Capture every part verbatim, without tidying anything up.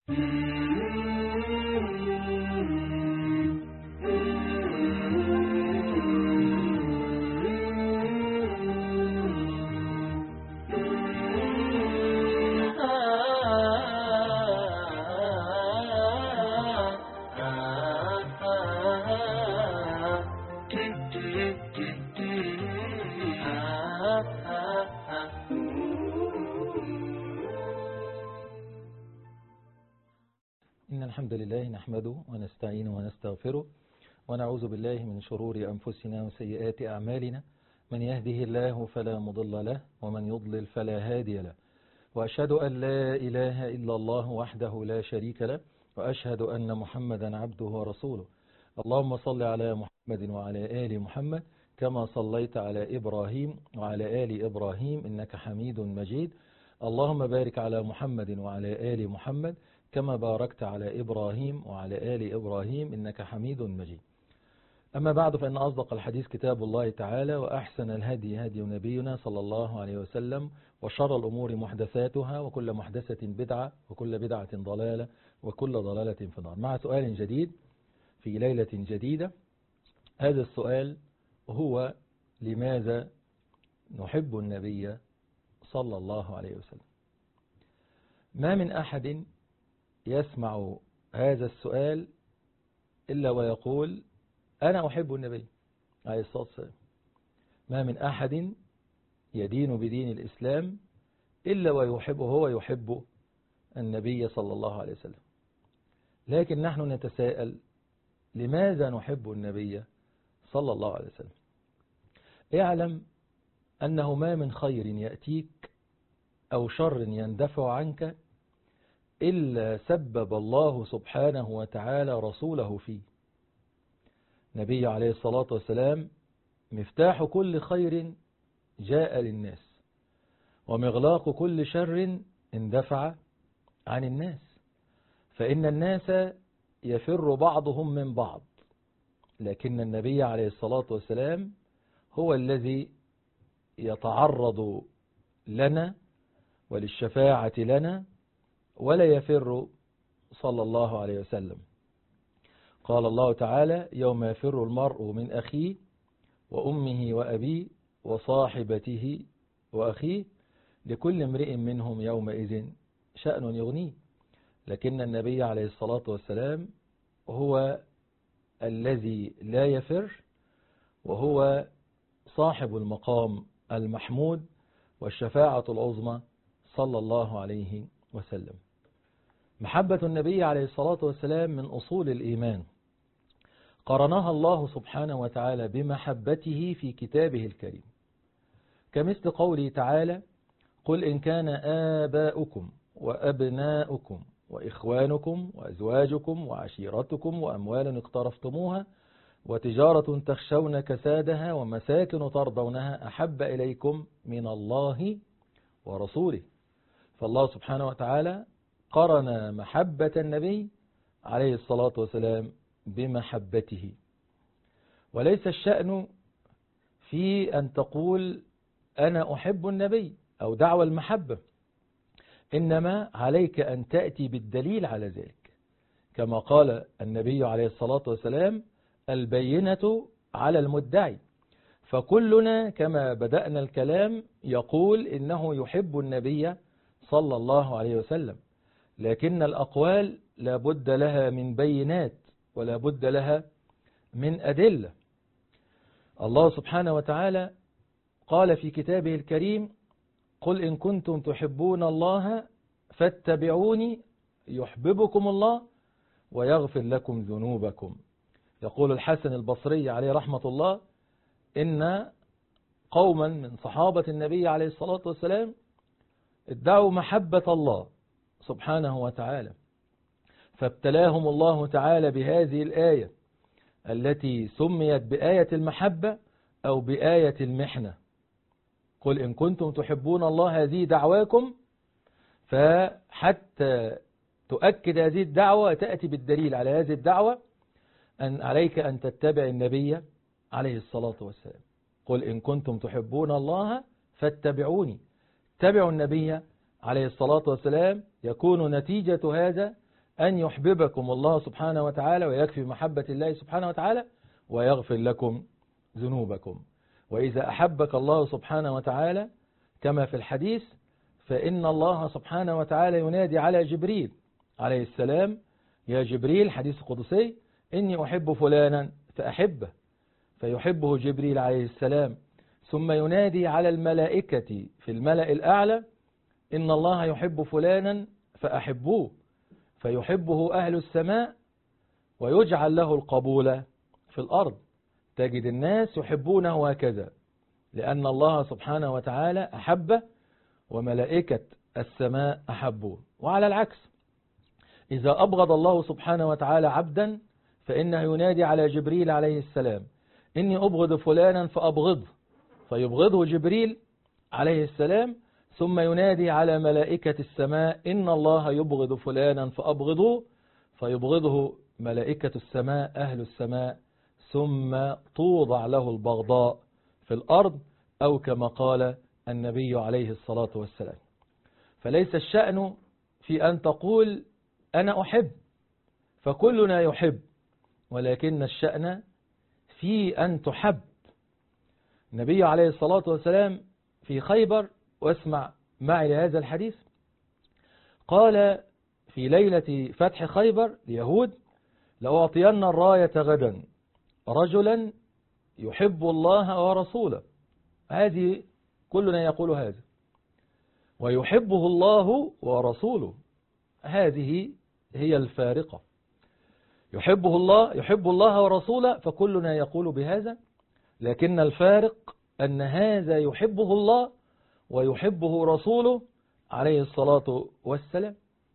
إن الحمد لله نحمده ونستعينه ونستغفره ونعوذ بالله من شرور أنفسنا وسيئات أعمالنا، من يهده الله فلا مضل له ومن يضلل فلا هادي له، وأشهد أن لا إله إلا الله وحده لا شريك له، وأشهد أن محمدا عبده ورسوله. اللهم صل على محمد وعلى آل محمد كما صليت على إبراهيم وعلى آل إبراهيم إنك حميد مجيد. اللهم بارك على محمد وعلى آل محمد كما باركت على إبراهيم وعلى آل إبراهيم إنك حميد مجيد. أما بعد، فإن أصدق الحديث كتاب الله تعالى، وأحسن الهدي هدي نبينا صلى الله عليه وسلم، وشر الأمور محدثاتها، وكل محدثة بدعة، وكل بدعة ضلالة، وكل ضلالة في النار. مع سؤال جديد في ليلة جديدة. هذا السؤال هو: لماذا نحب النبي صلى الله عليه وسلم؟ ما من أحد يسمع هذا السؤال إلا ويقول: أنا أحب النبي عليه الصلاة والسلام. ما من أحد يدين بدين الإسلام إلا ويحبه، هو يحب النبي صلى الله عليه وسلم. لكن نحن نتساءل: لماذا نحب النبي صلى الله عليه وسلم؟ اعلم أنه ما من خير يأتيك أو شر يندفع عنك إلا سبب الله سبحانه وتعالى رسوله فيه. نبي عليه الصلاة والسلام مفتاح كل خير جاء للناس، ومغلاق كل شر اندفع عن الناس، فإن الناس يفر بعضهم من بعض، لكن النبي عليه الصلاة والسلام هو الذي يتعرض لنا وللشفاعة لنا ولا يفر صلى الله عليه وسلم. قال الله تعالى: يوم يفر المرء من أخيه وأمه وأبيه وصاحبته وأخيه لكل امرئ منهم يومئذ شأن يغنيه. لكن النبي عليه الصلاة والسلام هو الذي لا يفر، وهو صاحب المقام المحمود والشفاعة العظمى صلى الله عليه وسلم. محبة النبي عليه الصلاة والسلام من أصول الإيمان، قرنها الله سبحانه وتعالى بمحبته في كتابه الكريم، كمثل قوله تعالى: قل إن كان آباؤكم وأبناؤكم وإخوانكم وأزواجكم وعشيرتكم وأموال اقترفتموها وتجارة تخشون كسادها ومساكن ترضونها أحب إليكم من الله ورسوله. فالله سبحانه وتعالى قرن محبة النبي عليه الصلاة والسلام بمحبته. وليس الشأن في أن تقول أنا أحب النبي أو دعوى المحبة، إنما عليك أن تأتي بالدليل على ذلك، كما قال النبي عليه الصلاة والسلام: البينة على المدعي. فكلنا كما بدأنا الكلام يقول إنه يحب النبي صلى الله عليه وسلم، لكن الأقوال لا بد لها من بينات ولا بد لها من أدلة. الله سبحانه وتعالى قال في كتابه الكريم: قل إن كنتم تحبون الله فاتبعوني يحببكم الله ويغفر لكم ذنوبكم. يقول الحسن البصري عليه رحمة الله: إن قوما من صحابة النبي عليه الصلاة والسلام ادعوا محبة الله سبحانه وتعالى، فابتلاهم الله تعالى بهذه الآية التي سميت بآية المحبة أو بآية المحنة. قل إن كنتم تحبون الله، هذه دعواكم، فحتى تؤكد هذه الدعوة تأتي بالدليل على هذه الدعوة أن عليك أن تتبع النبي عليه الصلاة والسلام. قل إن كنتم تحبون الله فاتبعوني، اتبعوا النبي عليه الصلاة والسلام. يكون نتيجة هذا أن يحببكم الله سبحانه وتعالى ويكفي محبة الله سبحانه وتعالى ويغفر لكم ذنوبكم. وإذا أحبك الله سبحانه وتعالى كما في الحديث فإن الله سبحانه وتعالى ينادي على جبريل عليه السلام: يا جبريل، حديث قدسي، إني أحب فلانا فأحبه، فيحبه جبريل عليه السلام. ثم ينادي على الملائكة في الملأ الأعلى: إن الله يحب فلانا فأحبوه، فيحبه أهل السماء ويجعل له القبول في الأرض. تجد الناس يحبونه هكذا لأن الله سبحانه وتعالى أحبه وملائكة السماء أحبوه. وعلى العكس، إذا أبغض الله سبحانه وتعالى عبدا فإنه ينادي على جبريل عليه السلام: إني أبغض فلانا فأبغضه، فيبغضه جبريل عليه السلام. ثم ينادي على ملائكة السماء: إن الله يبغض فلانا فأبغضوه، فيبغضه ملائكة السماء أهل السماء، ثم توضع له البغضاء في الأرض، أو كما قال النبي عليه الصلاة والسلام. فليس الشأن في أن تقول أنا أحب، فكلنا يحب، ولكن الشأن في أن تحب. النبي عليه الصلاة والسلام في خيبر، واسمع معي لهذا الحديث، قال في ليلة فتح خيبر اليهود: لأعطين الراية غدا رجلا يحب الله ورسوله. هذه كلنا يقول هذا، ويحبه الله ورسوله، هذه هي الفارقة. يحبه الله يحب الله ورسوله، فكلنا يقول بهذا، لكن الفارق أن هذا يحبه الله ويحبه رسوله عليه الصلاة والسلام.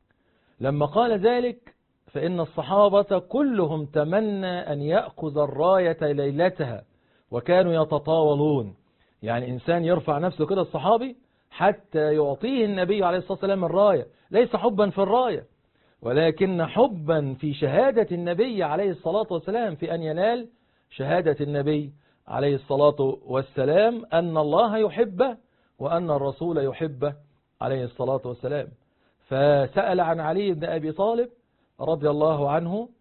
لما قال ذلك فإن الصحابة كلهم تمنى أن يأخذ الراية ليلتها، وكانوا يتطاولون، يعني إنسان يرفع نفسه كده الصحابي حتى يعطيه النبي عليه الصلاة والسلام الراية، ليس حبا في الراية، ولكن حبا في شهادة النبي عليه الصلاة والسلام، في أن ينال شهادة النبي عليه الصلاة والسلام أن الله يحبه وأن الرسول يحبه عليه الصلاة والسلام. فسأل عن علي بن أبي طالب رضي الله عنه،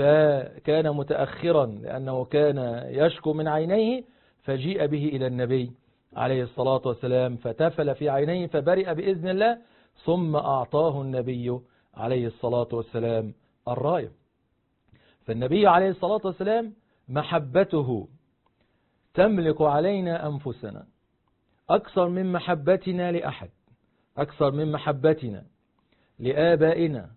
فكان متأخرا لأنه كان يشكو من عينيه، فجيء به إلى النبي عليه الصلاة والسلام فتفل في عينيه فبرئ بإذن الله، ثم أعطاه النبي عليه الصلاة والسلام الراية. فالنبي عليه الصلاة والسلام محبته تملك علينا أنفسنا أكثر من محبتنا لأحد، أكثر من محبتنا لآبائنا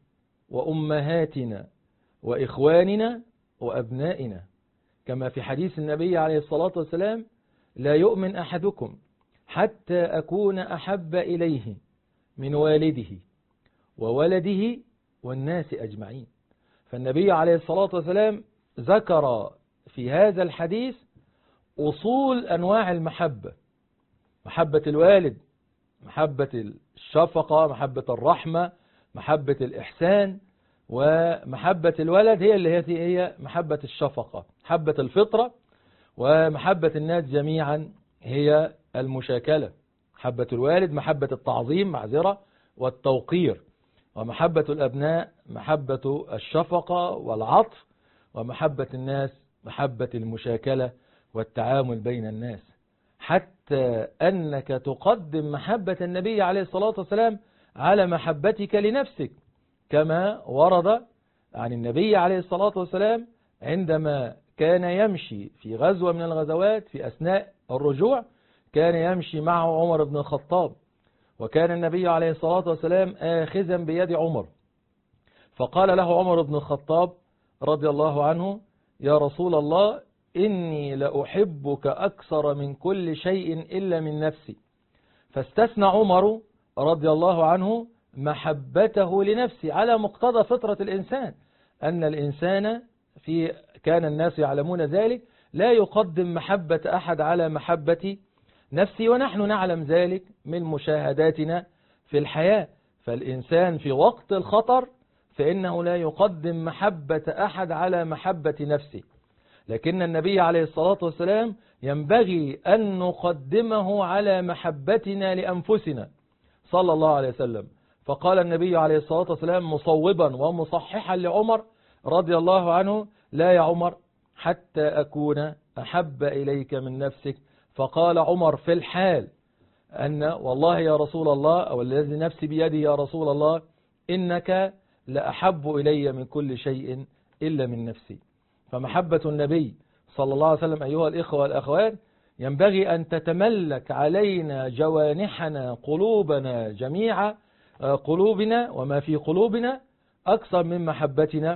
وأمهاتنا وإخواننا وأبنائنا، كما في حديث النبي عليه الصلاة والسلام: لا يؤمن أحدكم حتى أكون أحب إليه من والده وولده والناس أجمعين. فالنبي عليه الصلاة والسلام ذكر في هذا الحديث أصول أنواع المحبة: محبة الوالد، محبة الشفقة، محبة الرحمة، محبة الإحسان. ومحبة الولد هي اللي هي هي محبة الشفقة، محبة الفطرة. ومحبة الناس جميعا هي المشاكلة. محبة الوالد محبة التعظيم معذرة والتوقير، ومحبة الأبناء محبة الشفقة والعطف، ومحبة الناس محبة المشاكلة والتعامل بين الناس، حتى أنك تقدم محبة النبي عليه الصلاة والسلام على محبتك لنفسك، كما ورد عن النبي عليه الصلاة والسلام عندما كان يمشي في غزوة من الغزوات في أثناء الرجوع، كان يمشي معه عمر بن الخطاب، وكان النبي عليه الصلاة والسلام آخذا بيد عمر، فقال له عمر بن الخطاب رضي الله عنه: يا رسول الله، إني لأحبك أكثر من كل شيء إلا من نفسي. فاستثنى عمر رضي الله عنه محبته لنفسه على مقتضى فطرة الإنسان، أن الإنسان في كان الناس يعلمون ذلك لا يقدم محبة أحد على محبة نفسه، ونحن نعلم ذلك من مشاهداتنا في الحياة. فالإنسان في وقت الخطر فإنه لا يقدم محبة أحد على محبة نفسه، لكن النبي عليه الصلاة والسلام ينبغي أن نقدمه على محبتنا لأنفسنا صلى الله عليه وسلم. فقال النبي عليه الصلاة والسلام مصوبا ومصححا لعمر رضي الله عنه: لا يا عمر حتى أكون أحب إليك من نفسك. فقال عمر في الحال أن والله يا رسول الله، أو الذي نفسي بيدي يا رسول الله، إنك لأحب إلي من كل شيء إلا من نفسي. فمحبة النبي صلى الله عليه وسلم أيها الإخوة والأخوات ينبغي أن تتملك علينا جوانحنا قلوبنا جميع قلوبنا وما في قلوبنا أكثر من محبتنا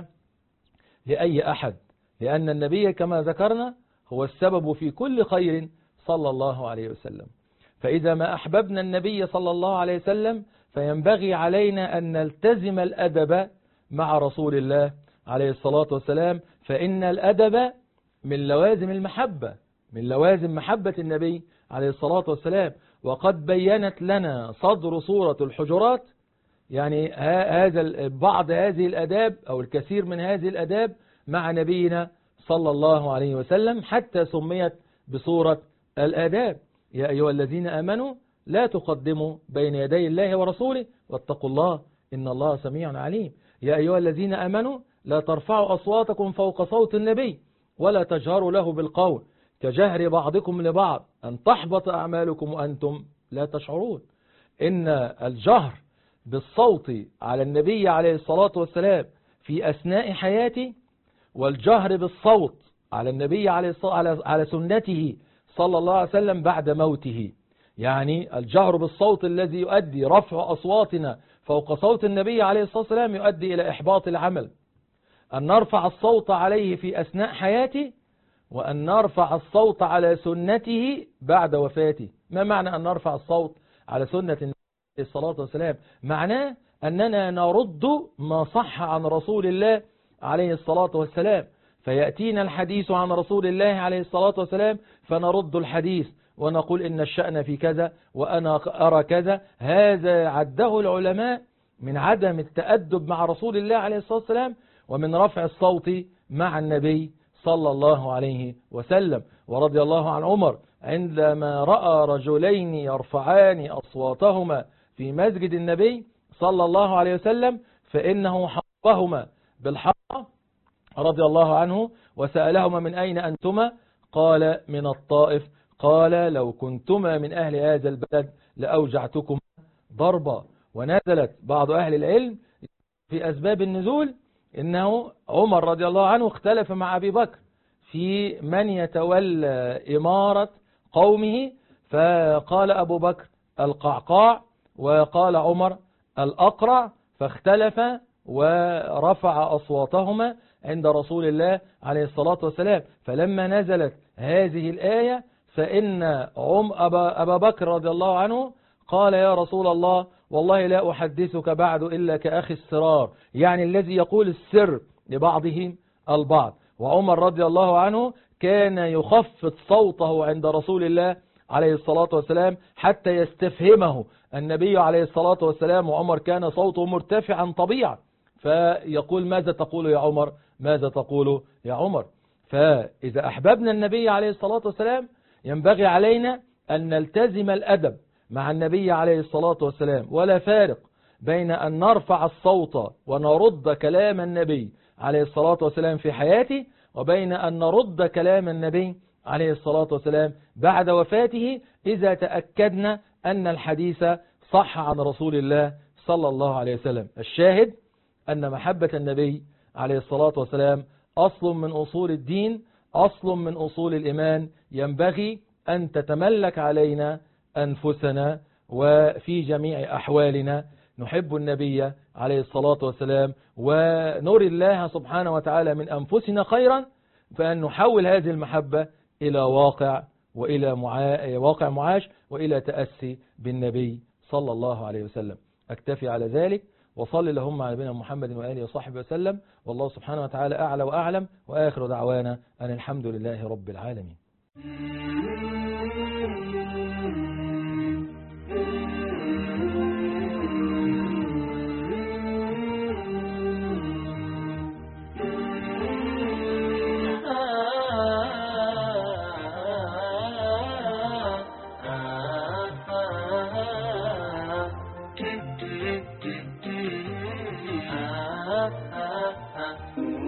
لأي أحد، لأن النبي كما ذكرنا هو السبب في كل خير صلى الله عليه وسلم. فإذا ما أحببنا النبي صلى الله عليه وسلم فينبغي علينا أن نلتزم الأدب مع رسول الله عليه الصلاة والسلام، فإن الأدب من لوازم المحبة، من لوازم محبة النبي عليه الصلاة والسلام. وقد بينت لنا صدر سورة الحجرات يعني هذا بعض هذه الأداب أو الكثير من هذه الأداب مع نبينا صلى الله عليه وسلم، حتى سميت بسورة الآداب: يا أيها الذين آمنوا لا تقدموا بين يدي الله ورسوله واتقوا الله إن الله سميع عليم. يا أيها الذين آمنوا لا ترفعوا أصواتكم فوق صوت النبي ولا تجهروا له بالقول كجهر بعضكم لبعض أن تحبط أعمالكم وأنتم لا تشعرون. إن الجهر بالصوت على النبي عليه الصلاة والسلام في أثناء حياته، والجهر بالصوت على النبي عليه الصلاة على سنته صلى الله عليه وسلم بعد موته، يعني الجهر بالصوت الذي يؤدي رفع أصواتنا فوق صوت النبي عليه الصلاة والسلام يؤدي إلى إحباط العمل. أن نرفع الصوت عليه في أثناء حياته، وأن نرفع الصوت على سنته بعد وفاته. ما معنى أن نرفع الصوت على سنة النبي عليه الصلاة والسلام؟ معناه أننا نرد ما صح عن رسول الله عليه الصلاة والسلام، فيأتينا الحديث عن رسول الله عليه الصلاة والسلام فنرد الحديث ونقول إن الشأن في كذا وأنا أرى كذا. هذا عده العلماء من عدم التأدب مع رسول الله عليه الصلاة والسلام ومن رفع الصوت مع النبي صلى الله عليه وسلم. ورضي الله عن عمر عندما رأى رجلين يرفعان أصواتهما في مسجد النبي صلى الله عليه وسلم فإنه حطهما بالحق رضي الله عنه وسألهما: من أين أنتما؟ قال: من الطائف. قال: لو كنتما من أهل هذا البلد لأوجعتكم ضربا. ونزلت بعض أهل العلم في أسباب النزول إنه عمر رضي الله عنه اختلف مع أبي بكر في من يتولى إمارة قومه، فقال أبو بكر القعقاع وقال عمر الأقرع، فاختلف ورفع أصواتهما عند رسول الله عليه الصلاة والسلام. فلما نزلت هذه الآية فإن عم أبا, أبا بكر رضي الله عنه قال: يا رسول الله والله لا أحدثك بعد إلا كأخي السرار، يعني الذي يقول السر لبعضهم البعض. وعمر رضي الله عنه كان يخفض صوته عند رسول الله عليه الصلاة والسلام حتى يستفهمه النبي عليه الصلاة والسلام، وعمر كان صوته مرتفعا طبيعا، فيقول: ماذا تقول يا عمر؟ ماذا تقول يا عمر؟ فإذا أحببنا النبي عليه الصلاة والسلام ينبغي علينا أن نلتزم الأدب مع النبي عليه الصلاة والسلام، ولا فارق بين أن نرفع الصوت ونرد كلام النبي عليه الصلاة والسلام في حياته، وبين أن نرد كلام النبي عليه الصلاة والسلام بعد وفاته إذا تأكدنا أن الحديث صح عن رسول الله صلى الله عليه وسلم. الشاهد أن محبة النبي عليه الصلاة والسلام أصل من أصول الدين، أصل من أصول الإيمان، ينبغي أن تتملك علينا أنفسنا وفي جميع أحوالنا نحب النبي عليه الصلاة والسلام ونري الله سبحانه وتعالى من أنفسنا خيرا، فأن نحول هذه المحبة إلى واقع وإلى معا... واقع معاش وإلى تأسي بالنبي صلى الله عليه وسلم. أكتفي على ذلك، وصل اللهم على نبينا محمد وآله وصحبه وسلم، والله سبحانه وتعالى أعلى وأعلم، وآخر دعوانا أن الحمد لله رب العالمين. do do do ها